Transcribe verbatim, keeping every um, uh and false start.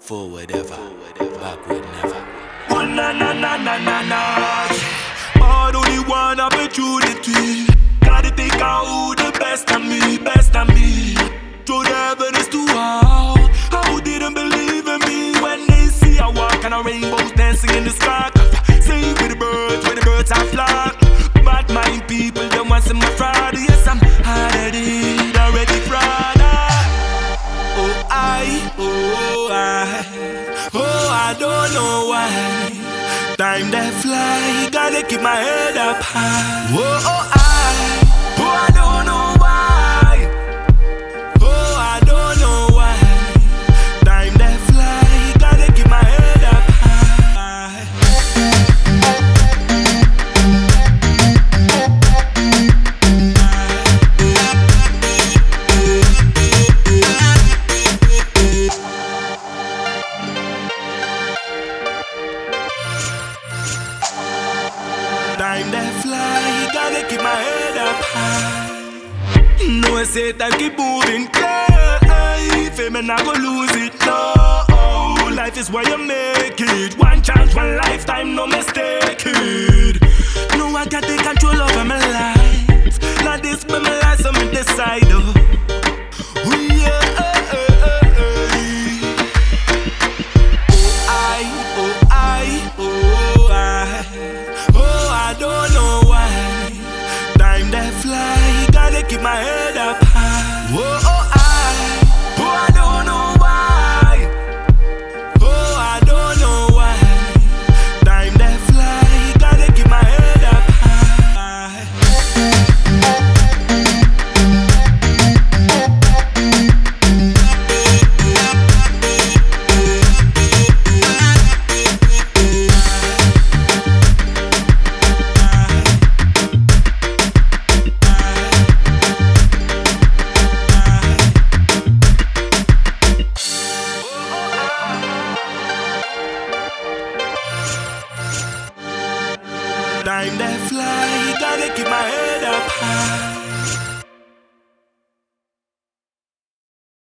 Forward ever, backward never. Oh na na na na na na. God only one opportunity. Gotta take out the best of me, best of me. Throw the evidence to all. How didn't believe in me when they see I walk on a rainbow dancing in the sky. Sing with the birds, with the birds I flock. Bad mind people don't want some fraud. Yes, I'm already, already proud. Oh I, oh I, oh I don't know why. Time that fly, gotta keep my head up high. Oh, oh I, oh I don't know why. Oh I don't know why. Time that fly, gotta keep my head up high. Time that fly, gotta keep my head up high. No, I say time keep moving, yeah. Fame and I go lose it, no. Life is where you make it. One chance, one lifetime, no mistake it. No, I got the control over my life. Not this, but my life, so me decide, oh. Oh, yeah, eh, eh, eh, eh. Oh, I, oh, I, oh, I. Oh, I don't know why. Time that fly, gotta keep my head up high. Oh, oh I, oh I don't know why. Oh, I don't know why. Time that fly, gotta keep my head up high. Time that fly, gotta keep my head up high.